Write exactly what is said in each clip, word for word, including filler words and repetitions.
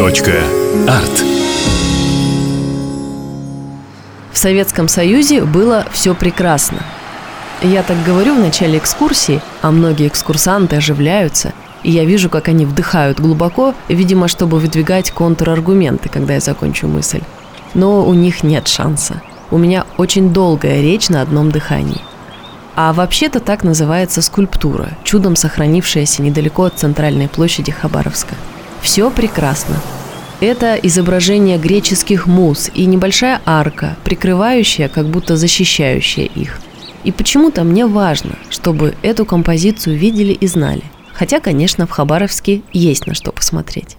Арт. В Советском Союзе было все прекрасно. Я так говорю в начале экскурсии, а многие экскурсанты оживляются, и я вижу, как они вдыхают глубоко, видимо, чтобы выдвигать контраргументы, когда я закончу мысль. Но у них нет шанса. У меня очень долгая речь на одном дыхании. А вообще-то так называется скульптура, чудом сохранившаяся недалеко от центральной площади Хабаровска. Все прекрасно. Это изображение греческих муз и небольшая арка, прикрывающая, как будто защищающая их. И почему-то мне важно, чтобы эту композицию видели и знали. Хотя, конечно, в Хабаровске есть на что посмотреть.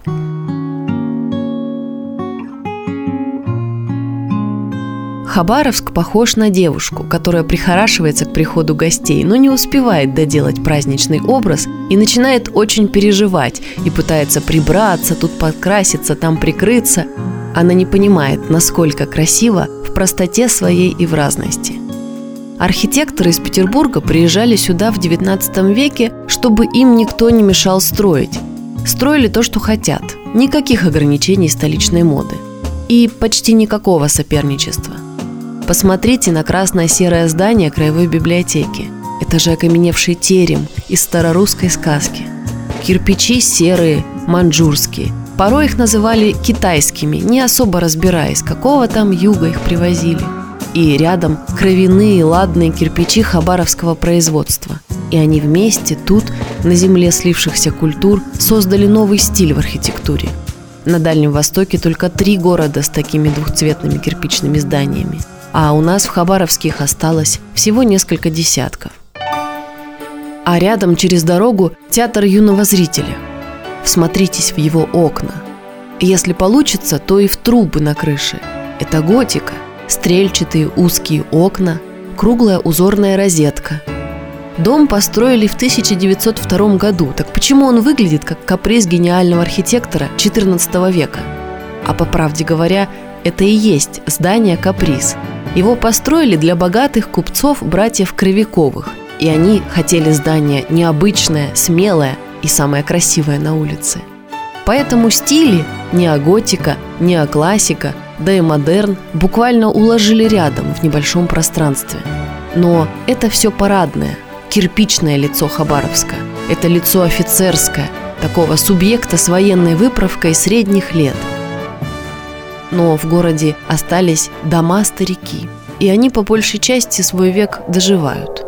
Хабаровск похож на девушку, которая прихорашивается к приходу гостей, но не успевает доделать праздничный образ и начинает очень переживать и пытается прибраться, тут подкраситься, там прикрыться. Она не понимает, насколько красиво в простоте своей и в разности. Архитекторы из Петербурга приезжали сюда в девятнадцатом веке, чтобы им никто не мешал строить. Строили то, что хотят. Никаких ограничений столичной моды. И почти никакого соперничества. Посмотрите на красно-серое здание краевой библиотеки. Это же окаменевший терем из старорусской сказки. Кирпичи серые, маньчжурские. Порой их называли китайскими, не особо разбираясь, какого там юга их привозили. И рядом кровяные ладные кирпичи хабаровского производства. И они вместе тут, на земле слившихся культур, создали новый стиль в архитектуре. На Дальнем Востоке только три города с такими двухцветными кирпичными зданиями. А у нас в Хабаровске их осталось всего несколько десятков. А рядом через дорогу театр юного зрителя. Всмотритесь в его окна. Если получится, то и в трубы на крыше. Это готика. Стрельчатые узкие окна, круглая узорная розетка. Дом построили в тысяча девятьсот втором году. Так почему он выглядит как каприз гениального архитектора четырнадцатого века? А по правде говоря, это и есть здание-каприз. Его построили для богатых купцов братьев Кривяковых. И они хотели здание необычное, смелое и самое красивое на улице. Поэтому стили неоготика, неоклассика, да и модерн буквально уложили рядом в небольшом пространстве. Но это все парадное, кирпичное лицо Хабаровска. Это лицо офицерское, такого субъекта с военной выправкой средних лет. Но в городе остались дома-старики, и они по большей части свой век доживают.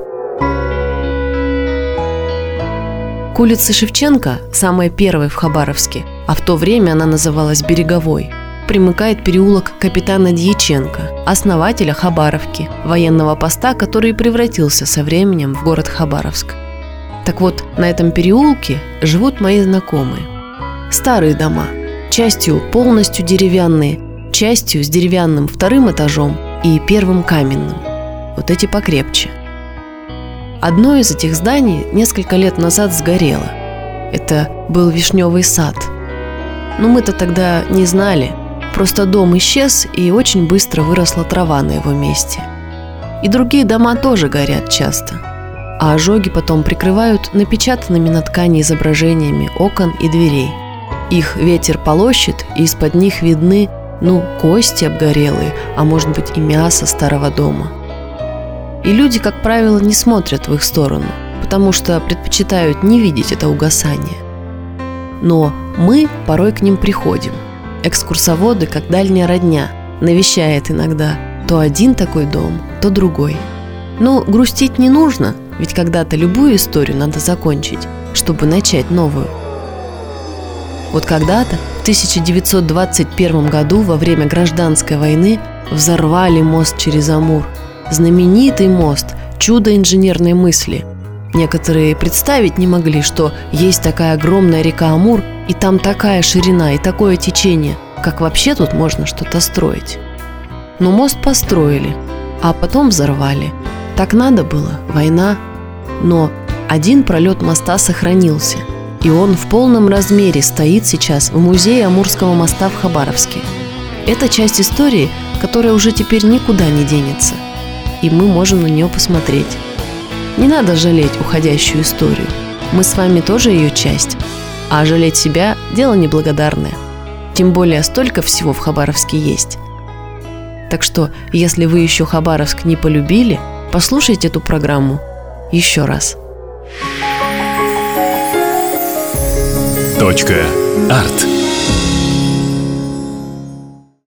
К улице Шевченко, самой первой в Хабаровске, а в то время она называлась Береговой, примыкает переулок капитана Дьяченко, основателя Хабаровки, военного поста, который превратился со временем в город Хабаровск. Так вот, на этом переулке живут мои знакомые. Старые дома, частью полностью деревянные, частью с деревянным вторым этажом и первым каменным. Вот эти покрепче. Одно из этих зданий несколько лет назад сгорело. Это был Вишневый сад. Но мы-то тогда не знали. Просто дом исчез, и очень быстро выросла трава на его месте. И другие дома тоже горят часто. А ожоги потом прикрывают напечатанными на ткани изображениями окон и дверей. Их ветер полощет, и из-под них видны, ну, кости обгорелые, а может быть и мясо старого дома. И люди, как правило, не смотрят в их сторону, потому что предпочитают не видеть это угасание. Но мы порой к ним приходим. Экскурсоводы, как дальняя родня, навещает иногда то один такой дом, то другой. Но грустить не нужно, ведь когда-то любую историю надо закончить, чтобы начать новую. Вот когда-то, в тысяча девятьсот двадцать первом году, во время гражданской войны, взорвали мост через Амур. Знаменитый мост, чудо инженерной мысли. Некоторые представить не могли, что есть такая огромная река Амур, и там такая ширина и такое течение, как вообще тут можно что-то строить. Но мост построили, а потом взорвали. Так надо было, война. Но один пролет моста сохранился, и он в полном размере стоит сейчас в музее Амурского моста в Хабаровске. Это часть истории, которая уже теперь никуда не денется, и мы можем на нее посмотреть. Не надо жалеть уходящую историю. Мы с вами тоже ее часть. А жалеть себя – дело неблагодарное. тем более столько всего в Хабаровске есть. Так что, если вы еще Хабаровск не полюбили, послушайте эту программу еще раз. Точка. Арт.